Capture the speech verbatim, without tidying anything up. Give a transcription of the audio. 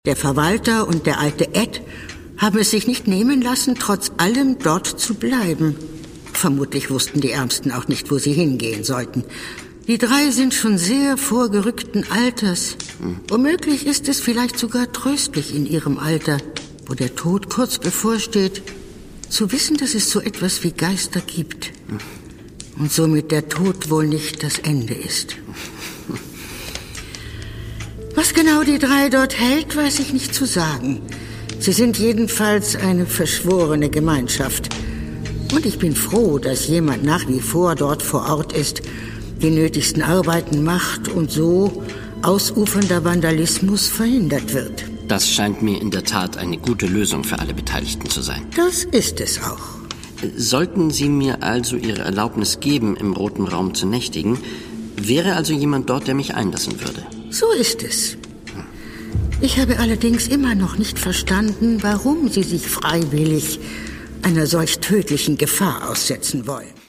Der Verwalter und der alte Ed haben es sich nicht nehmen lassen, trotz allem dort zu bleiben. Vermutlich wussten die Ärmsten auch nicht, wo sie hingehen sollten. Die drei sind schon sehr vorgerückten Alters. Hm. Womöglich ist es vielleicht sogar tröstlich in ihrem Alter, wo der Tod kurz bevorsteht, zu wissen, dass es so etwas wie Geister gibt. Hm. Und somit der Tod wohl nicht das Ende ist. Was genau die drei dort hält, weiß ich nicht zu sagen. Sie sind jedenfalls eine verschworene Gemeinschaft. Und ich bin froh, dass jemand nach wie vor dort vor Ort ist, die nötigsten Arbeiten macht und so ausufernder Vandalismus verhindert wird. Das scheint mir in der Tat eine gute Lösung für alle Beteiligten zu sein. Das ist es auch. Sollten Sie mir also Ihre Erlaubnis geben, im Roten Raum zu nächtigen, wäre also jemand dort, der mich einlassen würde? So ist es. Ich habe allerdings immer noch nicht verstanden, warum Sie sich freiwillig einer solch tödlichen Gefahr aussetzen wollen.